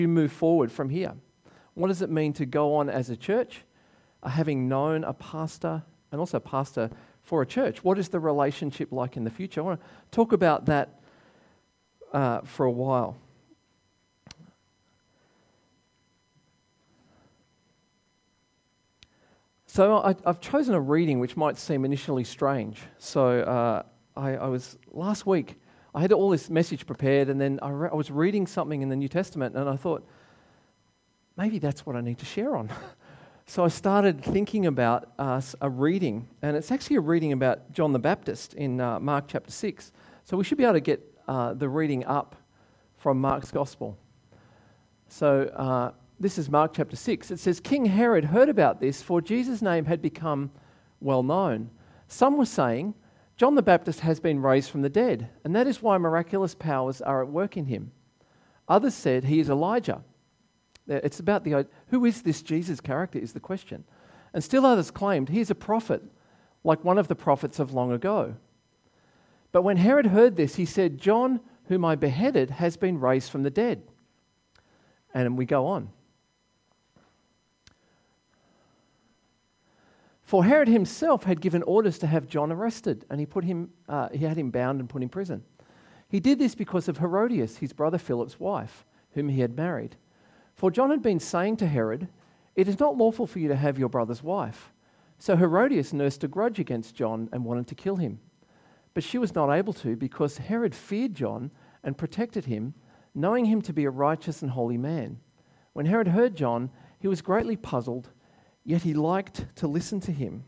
you move forward from here? What does it mean to go on as a church, having known a pastor and also a pastor for a church? What is the relationship like in the future? I want to talk about that for a while. So I've chosen a reading which might seem initially strange. So I was last week, I had all this message prepared, and then I was reading something in the New Testament, and I thought, maybe that's what I need to share on. So I started thinking about a reading, and it's actually a reading about John the Baptist in Mark chapter 6. So we should be able to get the reading up from Mark's Gospel. So this is Mark chapter 6. It says, King Herod heard about this, for Jesus' name had become well known. Some were saying, John the Baptist has been raised from the dead, and that is why miraculous powers are at work in him. Others said, he is Elijah. It's about who is this Jesus character is the question. And still others claimed, he is a prophet, like one of the prophets of long ago. But when Herod heard this, he said, John, whom I beheaded, has been raised from the dead. And we go on. For Herod himself had given orders to have John arrested, and he had him bound and put in prison. He did this because of Herodias, his brother Philip's wife, whom he had married. For John had been saying to Herod, it is not lawful for you to have your brother's wife. So Herodias nursed a grudge against John and wanted to kill him. But she was not able to, because Herod feared John and protected him, knowing him to be a righteous and holy man. When Herod heard John, he was greatly puzzled, yet he liked to listen to him.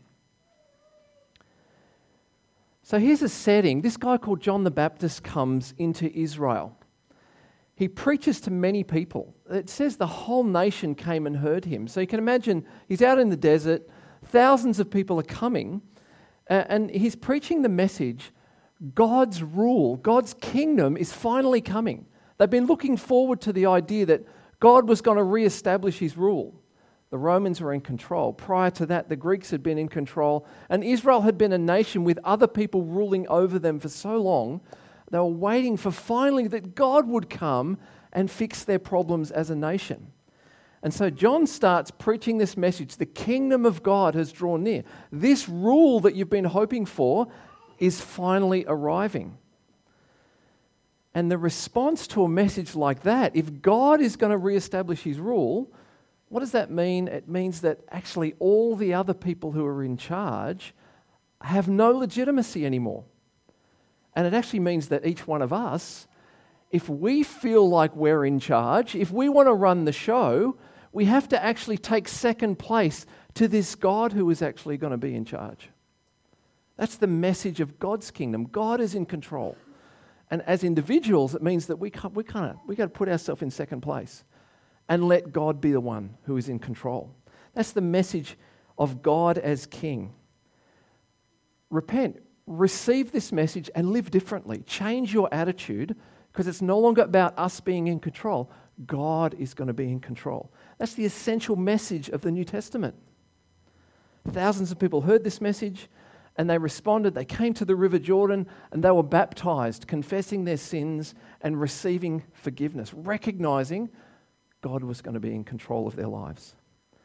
So here's a setting. This guy called John the Baptist comes into Israel. He preaches to many people. It says the whole nation came and heard him. So you can imagine he's out in the desert, thousands of people are coming, and he's preaching the message, God's rule, God's kingdom is finally coming. They've been looking forward to the idea that God was going to re-establish his rule. The Romans were in control. Prior to that, the Greeks had been in control, and Israel had been a nation with other people ruling over them for so long. They were waiting for finally that God would come and fix their problems as a nation. And so John starts preaching this message. The kingdom of God has drawn near. This rule that you've been hoping for is finally arriving. And the response to a message like that, if God is going to reestablish his rule, what does that mean? It means that actually all the other people who are in charge have no legitimacy anymore. And it actually means that each one of us, if we feel like we're in charge, if we want to run the show, we have to actually take second place to this God who is actually going to be in charge. That's the message of God's kingdom. God is in control. And as individuals, it means that we got to put ourselves in second place and let God be the one who is in control. That's the message of God as King. Repent, receive this message and live differently. Change your attitude, because it's no longer about us being in control. God is going to be in control. That's the essential message of the New Testament. Thousands of people heard this message and they responded. They came to the River Jordan and they were baptized, confessing their sins and receiving forgiveness, recognizing God was going to be in control of their lives.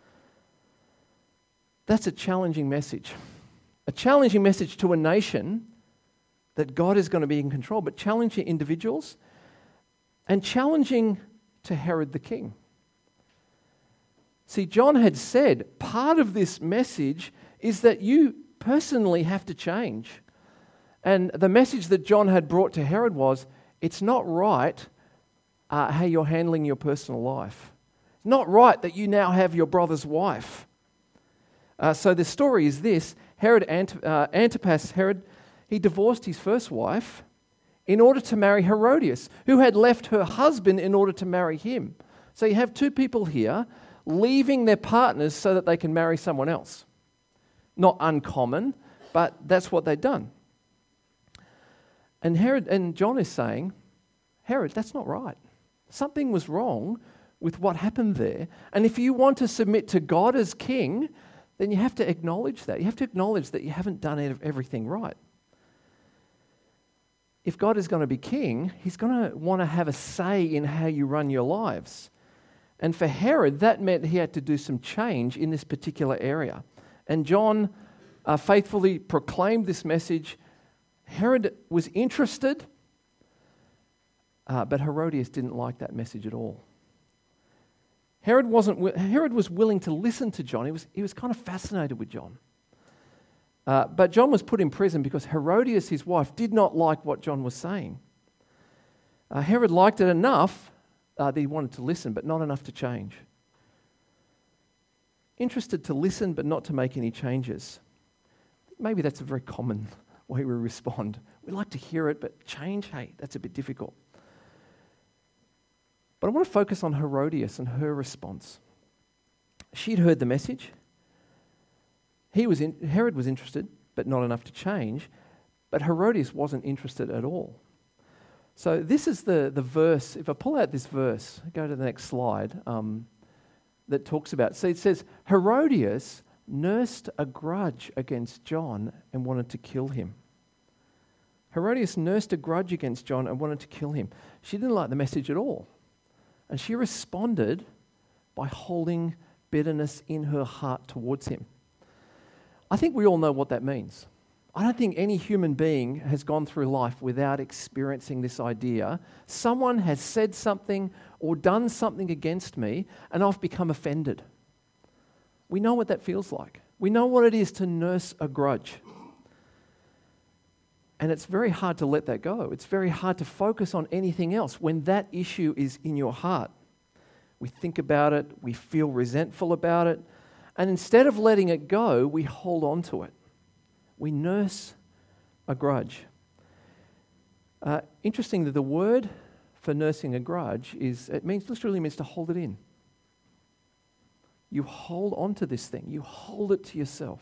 That's a challenging message. A challenging message to a nation that God is going to be in control, but challenging individuals and challenging to Herod the king. See, John had said part of this message is that you personally have to change. And the message that John had brought to Herod was, it's not right how you're handling your personal life. It's not right that you now have your brother's wife. So the story is this. Antipas, he divorced his first wife in order to marry Herodias, who had left her husband in order to marry him. So you have two people here leaving their partners so that they can marry someone else. Not uncommon, but that's what they'd done. And John is saying, Herod, that's not right. Something was wrong with what happened there. And if you want to submit to God as king, then you have to acknowledge that. You have to acknowledge that you haven't done everything right. If God is going to be king, he's going to want to have a say in how you run your lives. And for Herod, that meant he had to do some change in this particular area. And John faithfully proclaimed this message. Herod was interested, but Herodias didn't like that message at all. Herod was willing to listen to John. He was kind of fascinated with John. But John was put in prison because Herodias, his wife, did not like what John was saying. Herod liked it enough that he wanted to listen, but not enough to change. Interested to listen, but not to make any changes. Maybe that's a very common way we respond. We like to hear it, but change, hey, that's a bit difficult. But I want to focus on Herodias and her response. She'd heard the message. Herod was interested, but not enough to change. But Herodias wasn't interested at all. So this is the verse. If I pull out this verse, go to the next slide, that talks about. So it says, Herodias nursed a grudge against John and wanted to kill him. Herodias nursed a grudge against John and wanted to kill him. She didn't like the message at all. And she responded by holding bitterness in her heart towards him. I think we all know what that means. I don't think any human being has gone through life without experiencing this idea. Someone has said something or done something against me, and I've become offended. We know what that feels like. We know what it is to nurse a grudge. And it's very hard to let that go. It's very hard to focus on anything else when that issue is in your heart. We think about it, we feel resentful about it, and instead of letting it go, we hold on to it. We nurse a grudge. Interesting that the word for nursing a grudge literally means to hold it in. You hold on to this thing. You hold it to yourself.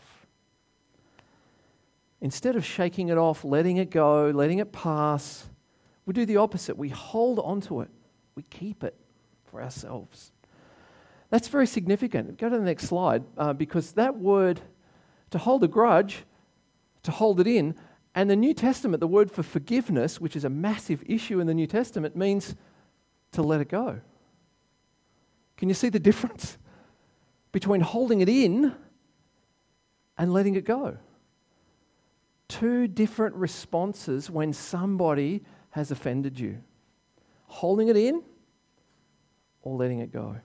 Instead of shaking it off, letting it go, letting it pass, we do the opposite. We hold on to it. We keep it for ourselves. That's very significant. Go to the next slide, because that word, to hold a grudge, to hold it in, and the New Testament, the word for forgiveness, which is a massive issue in the New Testament, means to let it go. Can you see the difference between holding it in and letting it go? Two different responses when somebody has offended you. Holding it in or letting it go.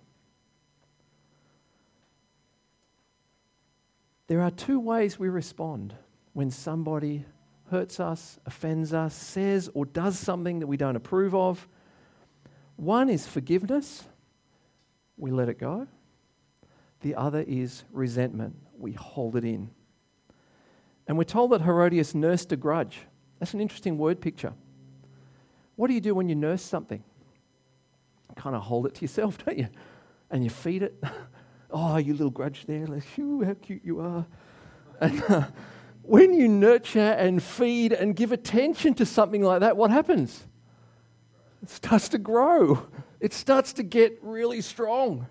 There are two ways we respond when somebody hurts us, offends us, says or does something that we don't approve of. One is forgiveness. We let it go. The other is resentment. We hold it in. And we're told that Herodias nursed a grudge. That's an interesting word picture. What do you do when you nurse something? Kind of hold it to yourself, don't you? And you feed it. Oh, you little grudge there. Like, how cute you are. And when you nurture and feed and give attention to something like that, what happens? It starts to grow. It starts to get really strong.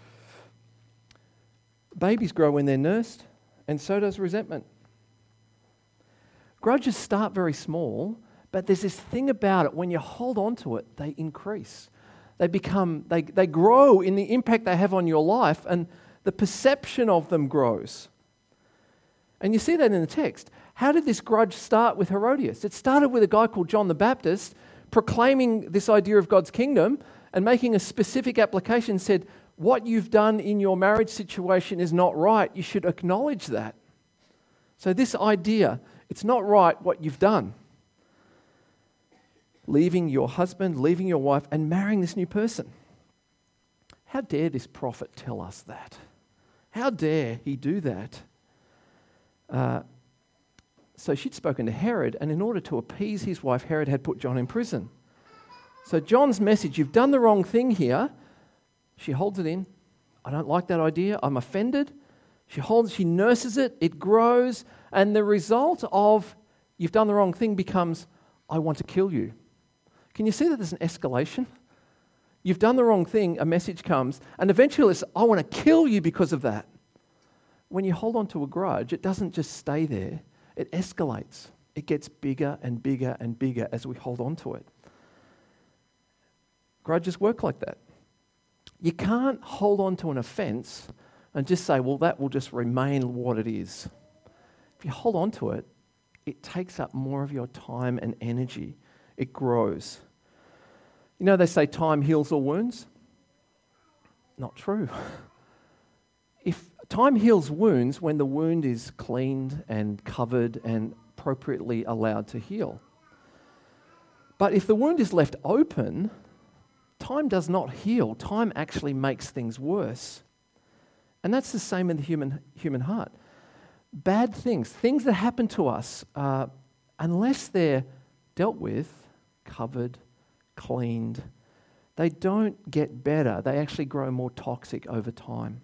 Babies grow when they're nursed, and so does resentment. Grudges start very small, but there's this thing about it. When you hold on to it, they increase. They grow in the impact they have on your life, and the perception of them grows. And you see that in the text. How did this grudge start with Herodias? It started with a guy called John the Baptist proclaiming this idea of God's kingdom and making a specific application. Said, what you've done in your marriage situation is not right. You should acknowledge that. So this idea, it's not right what you've done. Leaving your husband, leaving your wife, and marrying this new person. How dare this prophet tell us that? How dare he do that? So she'd spoken to Herod, and in order to appease his wife, Herod had put John in prison. So John's message, you've done the wrong thing here. She holds it in. I don't like that idea. I'm offended. She nurses it. It grows. And the result of you've done the wrong thing becomes, I want to kill you. Can you see that there's an escalation? You've done the wrong thing, a message comes, and eventually it's, I want to kill you because of that. When you hold on to a grudge, it doesn't just stay there. It escalates. It gets bigger and bigger and bigger as we hold on to it. Grudges work like that. You can't hold on to an offence and just say, well, that will just remain what it is. If you hold on to it, it takes up more of your time and energy. It grows. You know, they say time heals all wounds. Not true. If time heals wounds when the wound is cleaned and covered and appropriately allowed to heal. But if the wound is left open, time does not heal. Time actually makes things worse. And that's the same in the human heart. Bad things that happen to us, unless they're dealt with, covered, cleaned, they don't get better. They actually grow more toxic over time.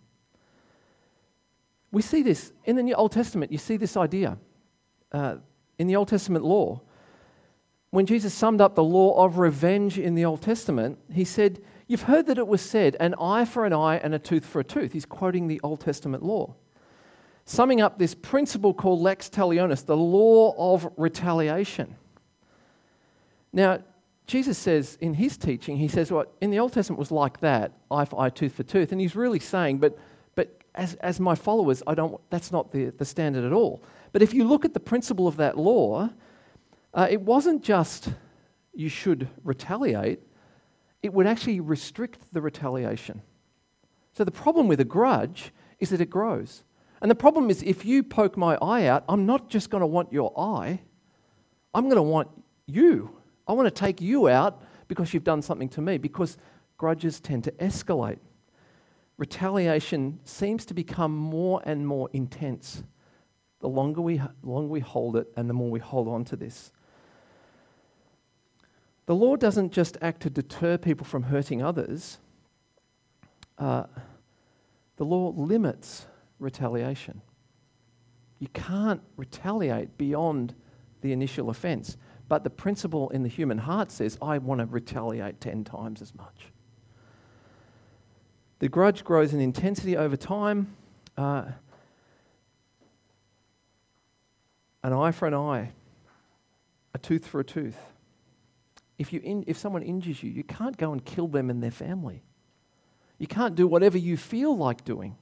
We see this in the Old Testament. You see this idea in the Old Testament law. When Jesus summed up the law of revenge in the Old Testament, he said, you've heard that it was said, an eye for an eye and a tooth for a tooth. He's quoting the Old Testament law. Summing up this principle called lex talionis, the law of retaliation. Now, Jesus says in his teaching, he says, well, in the Old Testament was like that, eye for eye, tooth for tooth. And he's really saying, but as my followers, that's not the standard at all. But if you look at the principle of that law, it wasn't just you should retaliate, it would actually restrict the retaliation. So the problem with a grudge is that it grows. And the problem is if you poke my eye out, I'm not just going to want your eye, I'm going to want you. I want to take you out because you've done something to me, because grudges tend to escalate. Retaliation seems to become more and more intense the longer we hold it and the more we hold on to this. The law doesn't just act to deter people from hurting others. The law limits retaliation. You can't retaliate beyond the initial offence. But the principle in the human heart says, I want to retaliate 10 times as much. The grudge grows in intensity over time. An eye for an eye, a tooth for a tooth. If someone injures you, you can't go and kill them and their family. You can't do whatever you feel like doing.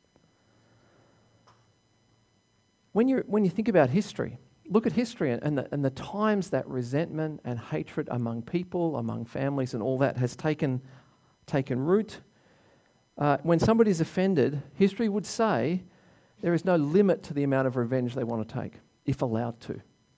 When you think about history, look at history and the times that resentment and hatred among people, among families and all that has taken root. When somebody's offended, history would say there is no limit to the amount of revenge they want to take, if allowed to.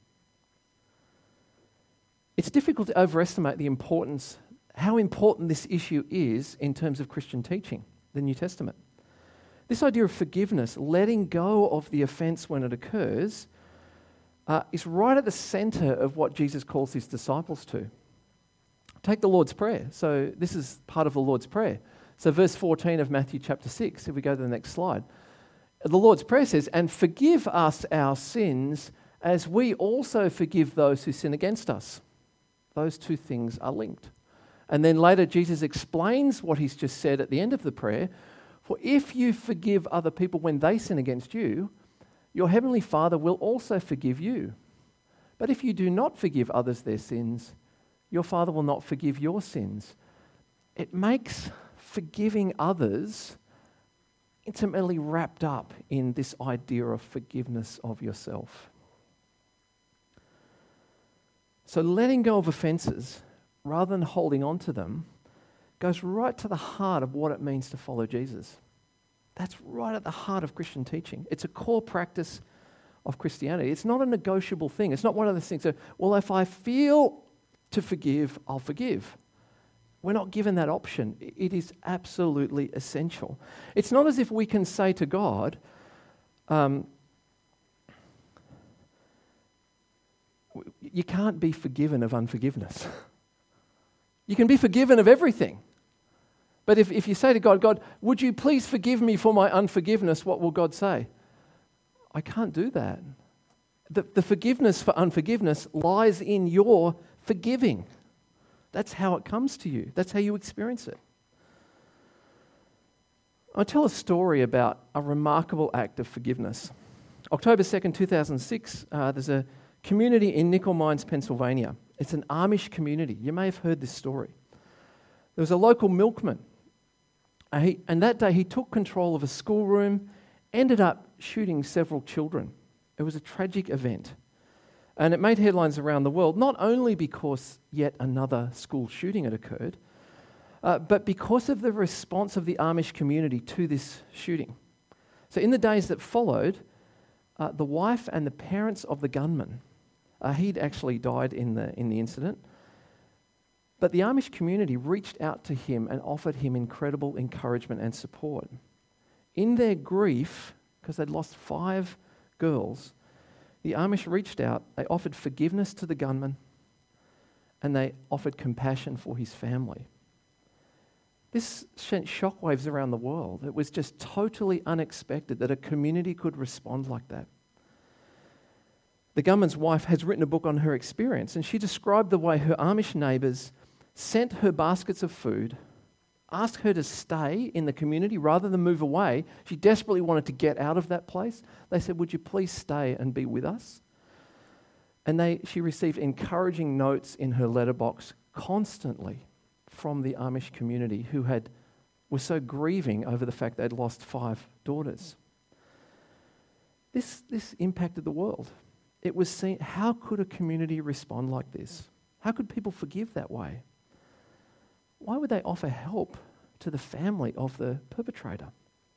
It's difficult to overestimate how important this issue is in terms of Christian teaching, the New Testament. This idea of forgiveness, letting go of the offence when it occurs, is right at the centre of what Jesus calls his disciples to. Take the Lord's Prayer. So this is part of the Lord's Prayer. So verse 14 of Matthew chapter 6, if we go to the next slide. The Lord's Prayer says, and forgive us our sins as we also forgive those who sin against us. Those two things are linked. And then later Jesus explains what he's just said at the end of the prayer. For if you forgive other people when they sin against you, your heavenly Father will also forgive you. But if you do not forgive others their sins, your Father will not forgive your sins. It makes forgiving others intimately wrapped up in this idea of forgiveness of yourself. So letting go of offences, rather than holding on to them, goes right to the heart of what it means to follow Jesus. That's right at the heart of Christian teaching. It's a core practice of Christianity. It's not a negotiable thing. It's not one of those things that, well, if I feel to forgive, I'll forgive. We're not given that option. It is absolutely essential. It's not as if we can say to God, you can't be forgiven of unforgiveness. You can be forgiven of everything. But if you say to God, God, would you please forgive me for my unforgiveness, what will God say? I can't do that. The forgiveness for unforgiveness lies in your forgiving. That's how it comes to you. That's how you experience it. I'll tell a story about a remarkable act of forgiveness. October 2nd, 2006, there's a community in Nickel Mines, Pennsylvania. It's an Amish community. You may have heard this story. There was a local milkman And that day he took control of a schoolroom, ended up shooting several children. It was a tragic event. And it made headlines around the world, not only because yet another school shooting had occurred, but because of the response of the Amish community to this shooting. So in the days that followed, the wife and the parents of the gunman, he'd actually died in the incident, but the Amish community reached out to him and offered him incredible encouragement and support. In their grief, because they'd lost 5 girls, the Amish reached out, they offered forgiveness to the gunman, and they offered compassion for his family. This sent shockwaves around the world. It was just totally unexpected that a community could respond like that. The gunman's wife has written a book on her experience, and she described the way her Amish neighbours sent her baskets of food, asked her to stay in the community rather than move away. She desperately wanted to get out of that place. They said, "Would you please stay and be with us?" And she received encouraging notes in her letterbox constantly from the Amish community who were so grieving over the fact they'd lost 5 daughters. This impacted the world. It was seen, how could a community respond like this? How could people forgive that way? Why would they offer help to the family of the perpetrator?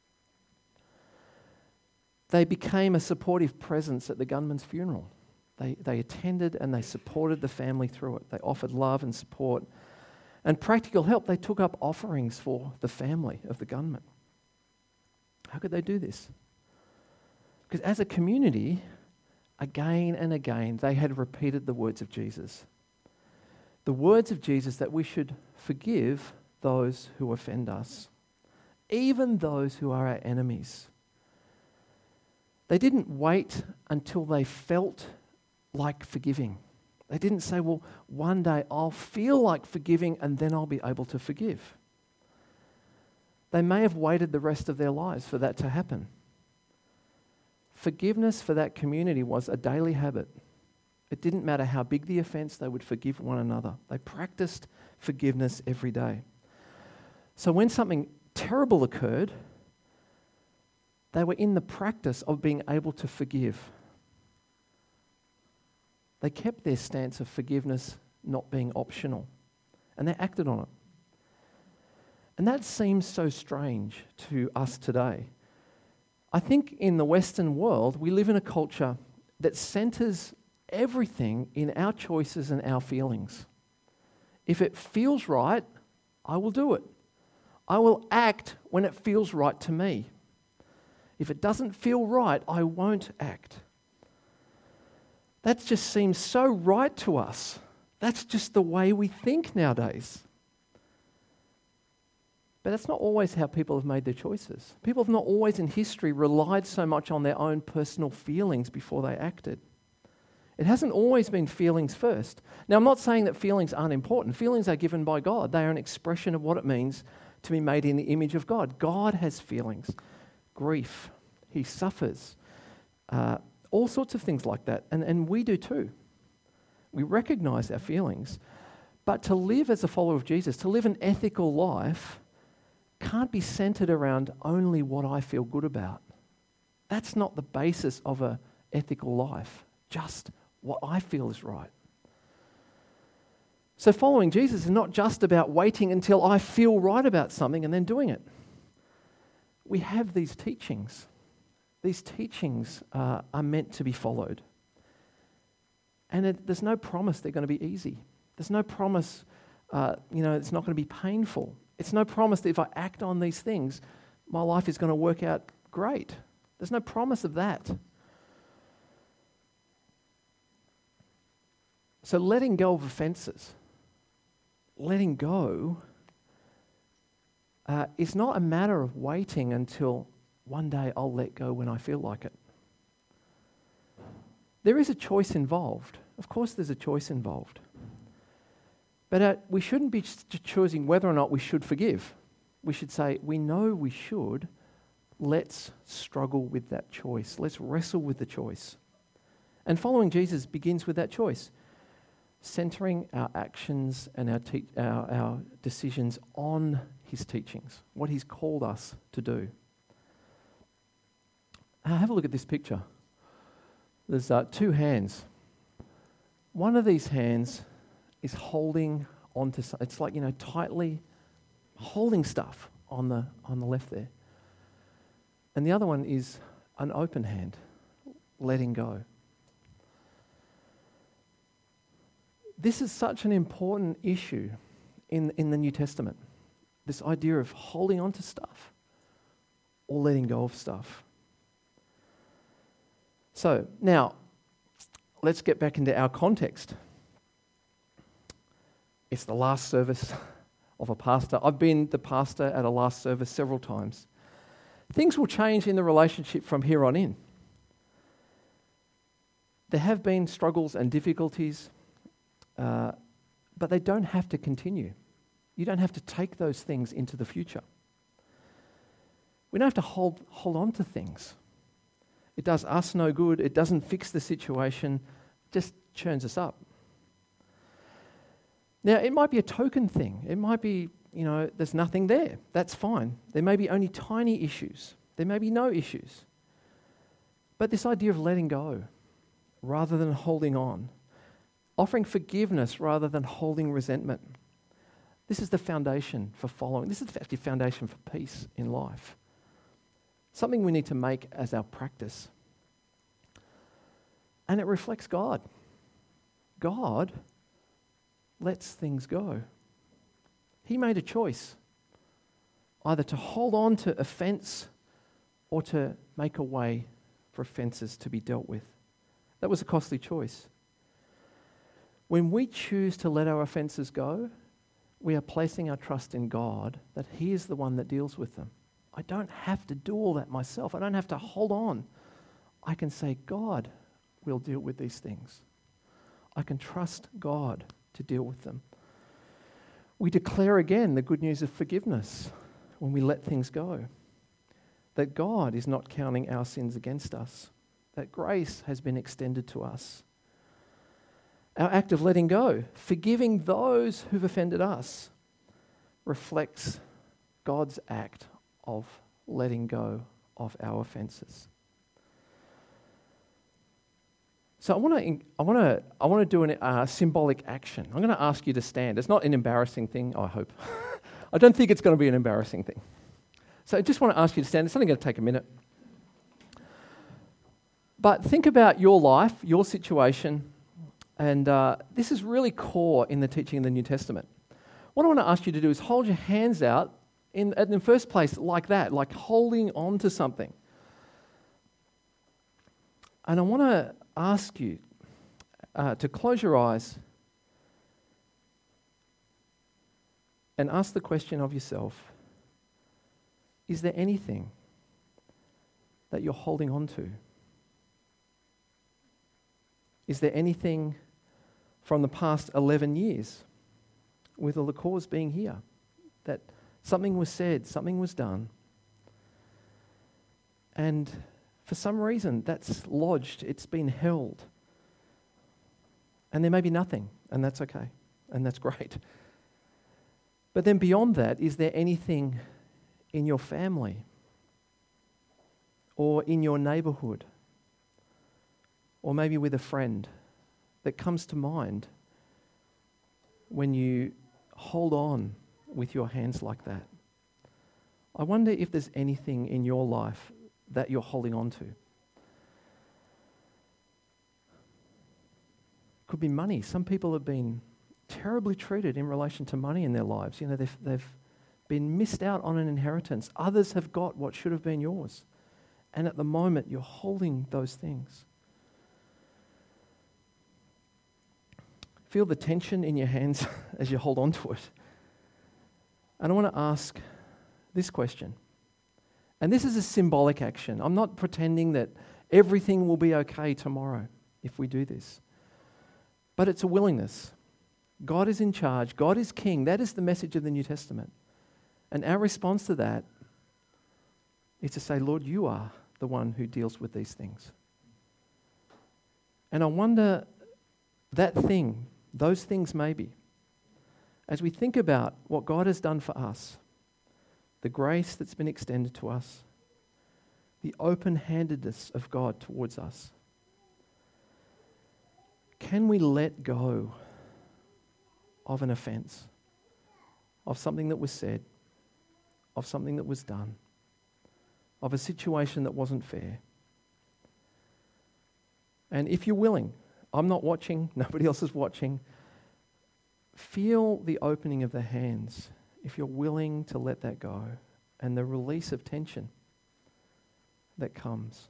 They became a supportive presence at the gunman's funeral. They attended and they supported the family through it. They offered love and support and practical help. They took up offerings for the family of the gunman. How could they do this? Because as a community, again and again, they had repeated the words of Jesus. The words of Jesus that we should forgive those who offend us, even those who are our enemies. They didn't wait until they felt like forgiving. They didn't say, well, one day I'll feel like forgiving and then I'll be able to forgive. They may have waited the rest of their lives for that to happen. Forgiveness for that community was a daily habit. It didn't matter how big the offense, they would forgive one another. They practiced forgiveness every day. So when something terrible occurred, they were in the practice of being able to forgive. They kept their stance of forgiveness not being optional, and they acted on it. And that seems so strange to us today. I think in the Western world, we live in a culture that centers everything in our choices and our feelings. If it feels right, I will do it. I will act when it feels right to me. If it doesn't feel right, I won't act. That just seems so right to us. That's just the way we think nowadays. But that's not always how people have made their choices. People have not always in history relied so much on their own personal feelings before they acted. It hasn't always been feelings first. Now, I'm not saying that feelings aren't important. Feelings are given by God. They are an expression of what it means to be made in the image of God. God has feelings, grief. He suffers. All sorts of things like that. And we do too. We recognize our feelings. But to live as a follower of Jesus, to live an ethical life, can't be centered around only what I feel good about. That's not the basis of an ethical life. Just what I feel is right. So following Jesus is not just about waiting until I feel right about something and then doing it. We have these teachings. These teachings are meant to be followed. And there's no promise they're going to be easy. There's no promise, it's not going to be painful. It's no promise that if I act on these things, my life is going to work out great. There's no promise of that. So letting go of offences, letting go is not a matter of waiting until one day I'll let go when I feel like it. There is a choice involved. Of course there's a choice involved. But we shouldn't be choosing whether or not we should forgive. We should say, we know we should. Let's struggle with that choice. Let's wrestle with the choice. And following Jesus begins with that choice. Centering our actions and our decisions on his teachings, what he's called us to do. Have a look at this picture. There's two hands. One of these hands is holding onto something. It's like, tightly holding stuff on the left there. And the other one is an open hand, letting go. This is such an important issue in the New Testament. This idea of holding on to stuff or letting go of stuff. So now, let's get back into our context. It's the last service of a pastor. I've been the pastor at a last service several times. Things will change in the relationship from here on in. There have been struggles and difficulties, but they don't have to continue. You don't have to take those things into the future. We don't have to hold on to things. It does us no good. It doesn't fix the situation. It just churns us up. Now, it might be a token thing. It might be, there's nothing there. That's fine. There may be only tiny issues. There may be no issues. But this idea of letting go rather than holding on, offering forgiveness rather than holding resentment, this is the foundation for following. This is the foundation for peace in life. Something we need to make as our practice. And it reflects God. God lets things go. He made a choice, either to hold on to offence or to make a way for offences to be dealt with. That was a costly choice. When we choose to let our offences go, we are placing our trust in God that He is the one that deals with them. I don't have to do all that myself. I don't have to hold on. I can say, God will deal with these things. I can trust God to deal with them. We declare again the good news of forgiveness when we let things go. That God is not counting our sins against us. That grace has been extended to us. Our act of letting go, forgiving those who've offended us, reflects God's act of letting go of our offences. So I want to do a symbolic action. I'm going to ask you to stand. It's not an embarrassing thing, I hope. I don't think it's going to be an embarrassing thing. So I just want to ask you to stand. It's only going to take a minute. But think about your life, your situation, and this is really core in the teaching of the New Testament. What I want to ask you to do is hold your hands out in the first place like that, like holding on to something. And I want to ask you to close your eyes and ask the question of yourself, is there anything that you're holding on to? Is there anything from the past 11 years with the LaCours being here that something was said, something was done, and for some reason that's lodged, it's been held, and there may be nothing, and that's okay, and that's great. But then beyond that, is there anything in your family or in your neighbourhood or maybe with a friend that comes to mind when you hold on with your hands like that? I wonder if there's anything in your life that you're holding on to. Could be money. Some people have been terribly treated in relation to money in their lives. They've been missed out on an inheritance. Others have got what should have been yours. And at the moment, you're holding those things. Feel the tension in your hands as you hold on to it. And I want to ask this question. And this is a symbolic action. I'm not pretending that everything will be okay tomorrow if we do this. But it's a willingness. God is in charge. God is king. That is the message of the New Testament. And our response to that is to say, Lord, you are the one who deals with these things. And I wonder that thing, those things maybe, as we think about what God has done for us, the grace that's been extended to us, the open-handedness of God towards us. Can we let go of an offence, of something that was said, of something that was done, of a situation that wasn't fair? And if you're willing, I'm not watching, nobody else is watching, feel the opening of the hands if you're willing to let that go and the release of tension that comes.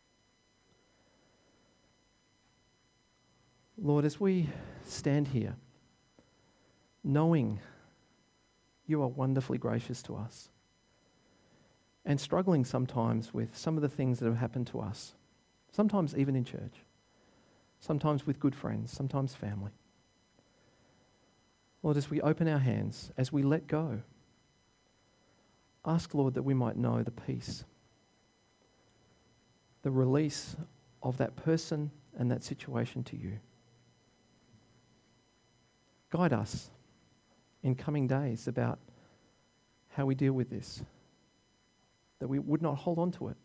Lord, as we stand here, knowing you are wonderfully gracious to us and struggling sometimes with some of the things that have happened to us, sometimes even in church, sometimes with good friends, sometimes family. Lord, as we open our hands, as we let go, ask, Lord, that we might know the peace, the release of that person and that situation to you. Guide us in coming days about how we deal with this, that we would not hold on to it,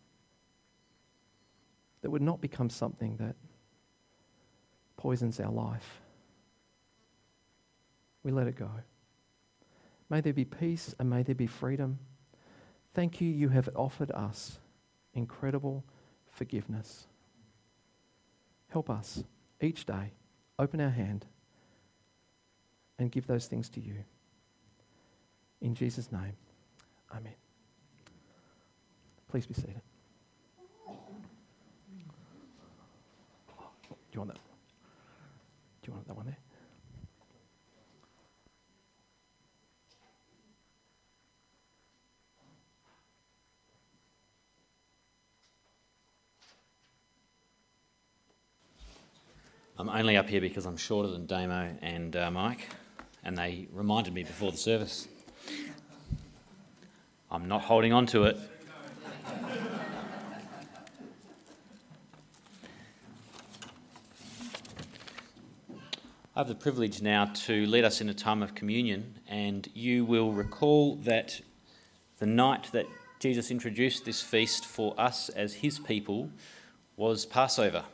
that would not become something that poisons our life. We let it go. May there be peace and may there be freedom. Thank you, you have offered us incredible forgiveness. Help us each day, open our hand and give those things to you. In Jesus' name, amen. Please be seated. Do you want that? Do you want that one there? I'm only up here because I'm shorter than Damo and Mike, and they reminded me before the service. I'm not holding on to it. I have the privilege now to lead us in a time of communion, and you will recall that the night that Jesus introduced this feast for us as his people was Passover.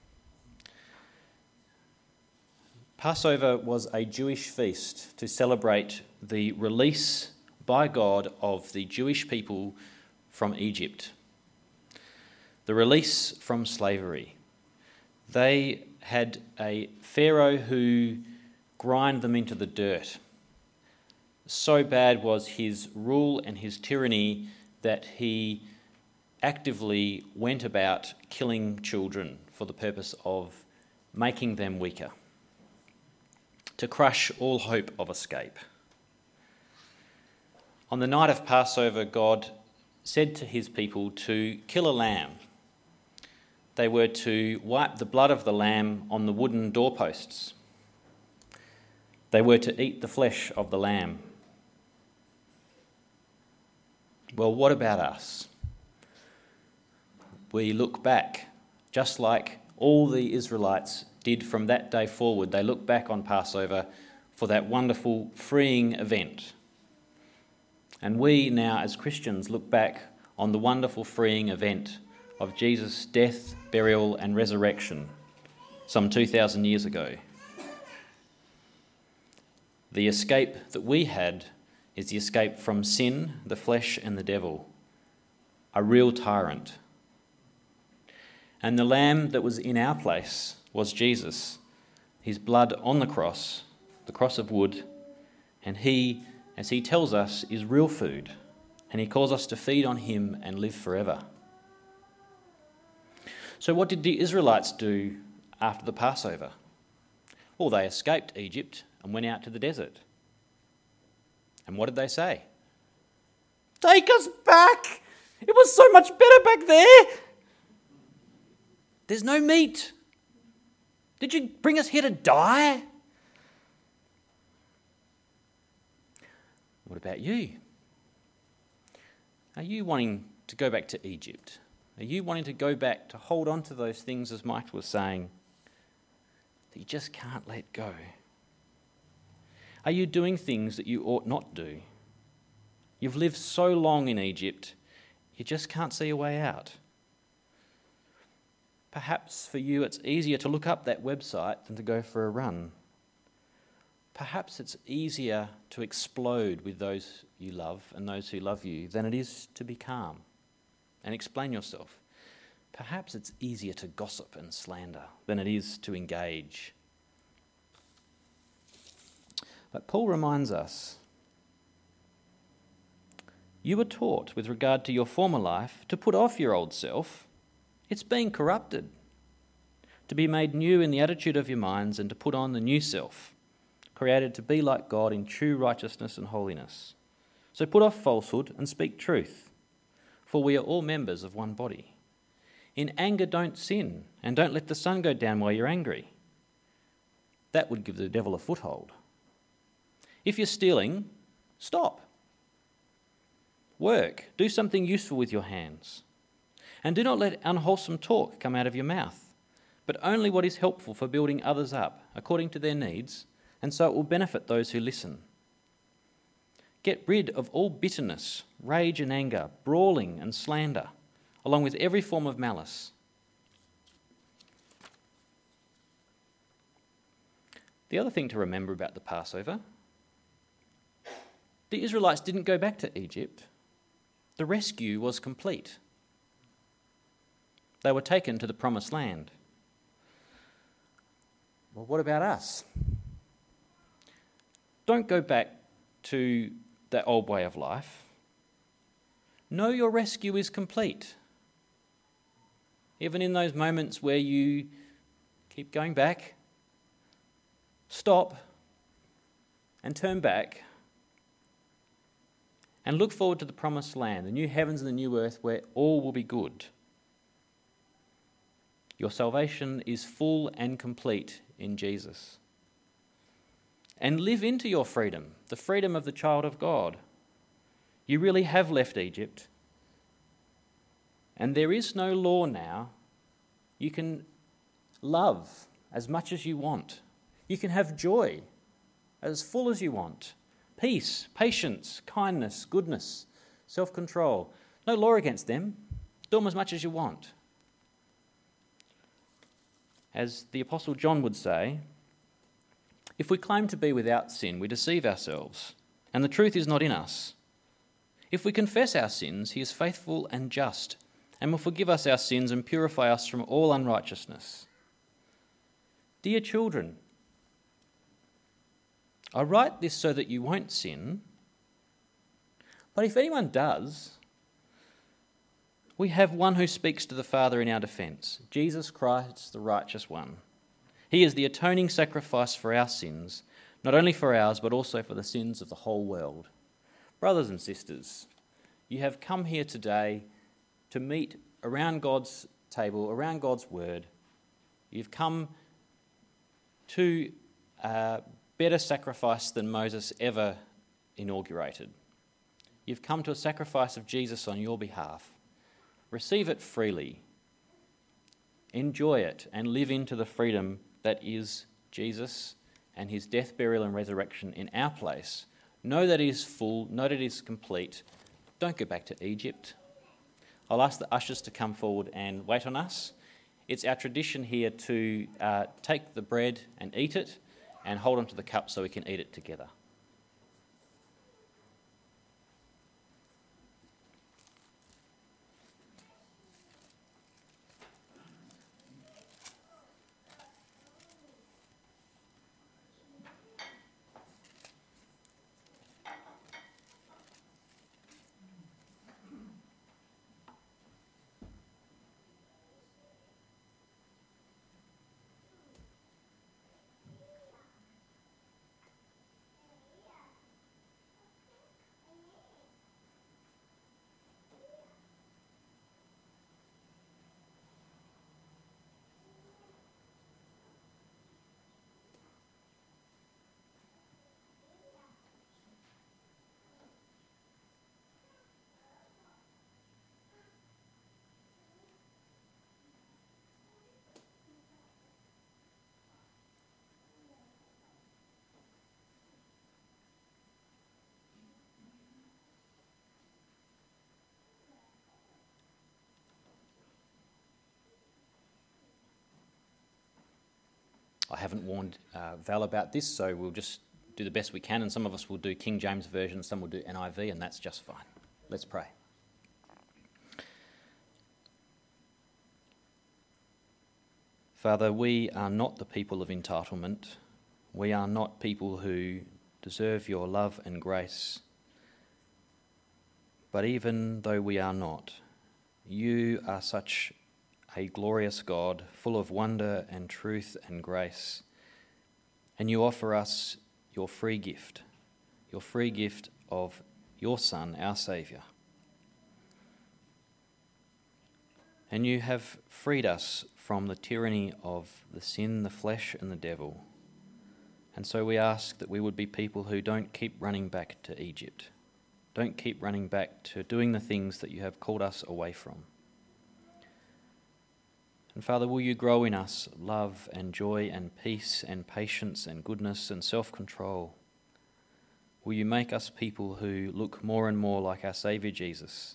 Passover was a Jewish feast to celebrate the release by God of the Jewish people from Egypt. The release from slavery. They had a Pharaoh who ground them into the dirt. So bad was his rule and his tyranny that he actively went about killing children for the purpose of making them weaker, to crush all hope of escape. On the night of Passover, God said to his people to kill a lamb. They were to wipe the blood of the lamb on the wooden doorposts. They were to eat the flesh of the lamb. Well, what about us? We look back, just like all the Israelites did from that day forward. They look back on Passover for that wonderful freeing event. And we now, as Christians, look back on the wonderful freeing event of Jesus' death, burial and resurrection some 2,000 years ago. The escape that we had is the escape from sin, the flesh and the devil, a real tyrant. And the lamb that was in our place was Jesus, his blood on the cross of wood, and he, as he tells us, is real food, and he calls us to feed on him and live forever. So what did the Israelites do after the Passover? Well, they escaped Egypt and went out to the desert. And what did they say? Take us back! It was so much better back there! There's no meat. Did you bring us here to die? What about you? Are you wanting to go back to Egypt? Are you wanting to go back to hold on to those things, as Mike was saying, that you just can't let go? Are you doing things that you ought not do? You've lived so long in Egypt, you just can't see a way out. Perhaps for you it's easier to look up that website than to go for a run. Perhaps it's easier to explode with those you love and those who love you than it is to be calm and explain yourself. Perhaps it's easier to gossip and slander than it is to engage. But Paul reminds us, you were taught with regard to your former life to put off your old self. It's being corrupted, to be made new in the attitude of your minds and to put on the new self, created to be like God in true righteousness and holiness. So put off falsehood and speak truth, for we are all members of one body. In anger don't sin, and don't let the sun go down while you're angry. That would give the devil a foothold. If you're stealing, stop. Work, do something useful with your hands. And do not let unwholesome talk come out of your mouth, but only what is helpful for building others up according to their needs, and so it will benefit those who listen. Get rid of all bitterness, rage and anger, brawling and slander, along with every form of malice. The other thing to remember about the Passover, the Israelites didn't go back to Egypt. The rescue was complete. They were taken to the promised land. Well, what about us? Don't go back to that old way of life. Know your rescue is complete. Even in those moments where you keep going back, stop and turn back and look forward to the promised land, the new heavens and the new earth where all will be good. Your salvation is full and complete in Jesus. And live into your freedom, the freedom of the child of God. You really have left Egypt. And there is no law now. You can love as much as you want. You can have joy as full as you want. Peace, patience, kindness, goodness, self-control. No law against them. Do them as much as you want. As the Apostle John would say, if we claim to be without sin, we deceive ourselves, and the truth is not in us. If we confess our sins, he is faithful and just, and will forgive us our sins and purify us from all unrighteousness. Dear children, I write this so that you won't sin, but if anyone does, we have one who speaks to the Father in our defence, Jesus Christ, the righteous one. He is the atoning sacrifice for our sins, not only for ours, but also for the sins of the whole world. Brothers and sisters, you have come here today to meet around God's table, around God's word. You've come to a better sacrifice than Moses ever inaugurated. You've come to a sacrifice of Jesus on your behalf. Receive it freely. Enjoy it and live into the freedom that is Jesus and his death, burial and resurrection in our place. Know that it is full, know that it is complete. Don't go back to Egypt. I'll ask the ushers to come forward and wait on us. It's our tradition here to take the bread and eat it and hold on to the cup so we can eat it together. haven't warned Val about this, so we'll just do the best we can, and some of us will do King James Version, some will do NIV, and that's just fine. Let's pray. Father, we are not the people of entitlement. We are not people who deserve your love and grace. But even though we are not, you are such a glorious God, full of wonder and truth and grace. And you offer us your free gift of your Son, our Saviour. And you have freed us from the tyranny of the sin, the flesh and the devil. And so we ask that we would be people who don't keep running back to Egypt, don't keep running back to doing the things that you have called us away from. And Father, will you grow in us love and joy and peace and patience and goodness and self-control? Will you make us people who look more and more like our Saviour Jesus?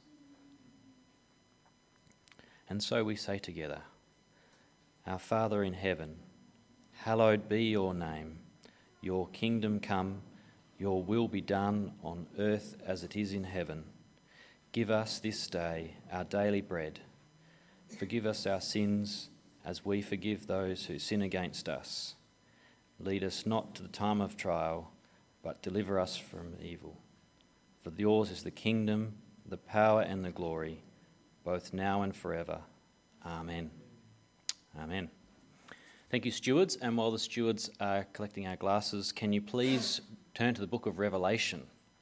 And so we say together, Our Father in heaven, hallowed be your name. Your kingdom come, your will be done on earth as it is in heaven. Give us this day our daily bread. Forgive us our sins as we forgive those who sin against us. Lead us not to the time of trial, but deliver us from evil. For yours is the kingdom, the power and the glory, both now and forever. Amen. Amen. Thank you, stewards. And while the stewards are collecting our glasses, can you please turn to the book of Revelation?